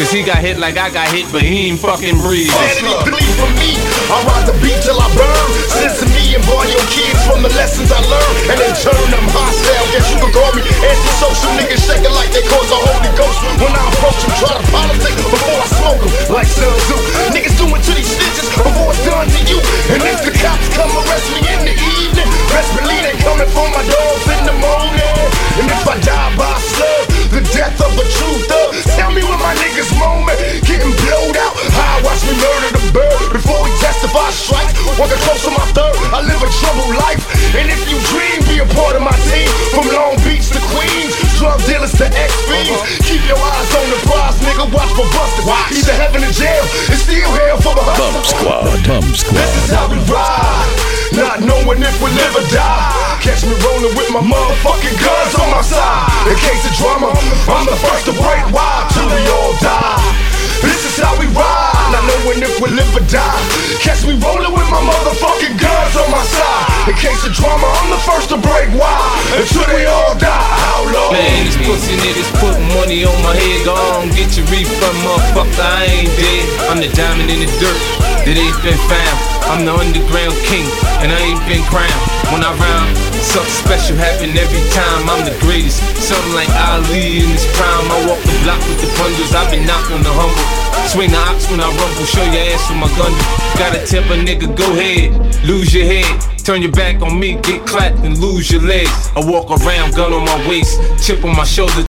Cause he got hit like I got hit, but he ain't fucking breathe. Sanity, believe from me, I ride the beat till I burn. Listen to me and borrow your kids from the lessons I learned, and then turn them hostile. Guess you could call me antisocial. Niggas shaking like they cause a Holy Ghost. When I approach them, try to politic before I smoke them, like Sun Tzu. Niggas doing to these stitches before it's done to you. And if the cops come arrest me in the evening, best believe they coming for my dogs in the morning. And if I die by slug, the death of a true thug, tell me when my niggas moment, getting blowed out. How I watch me murder the bird before we testify strikes. Walking close to my third, I live a troubled life. And if you dream, be a part of my team. From Long Beach to Queens, drug dealers to ex-fiends. Keep your eyes on the prize, nigga, watch for busters. Either heaven or jail, it's still hell for the hustle. Bump Squad, Bump Squad. This is how we ride, not knowing if we live or die. Catch me rolling with my motherfucking guns on my side. In case of drama, I'm the first to break wild till we all die. This is how we ride, not knowing if we live or die. Catch me rolling with my motherfucking guns on my side. In case of drama, I'm the first to break wild until they all die. Outlaw. Man, these pussy niggas put money on my head. Go on, get your refund, motherfucker, I ain't dead. I'm the diamond in the dirt that ain't been found. I'm the underground king, and I ain't been crowned. When I rhyme, something special happen every time. I'm the greatest, something like Ali in his prime. I walk the block with the bundles, I've been knocking the humble. Swing the ox when I rumble, show your ass with my gun. Gotta tell a nigga, go ahead, lose your head. Turn your back on me, get clapped and lose your legs. I walk around, gun on my waist, chip on my shoulder,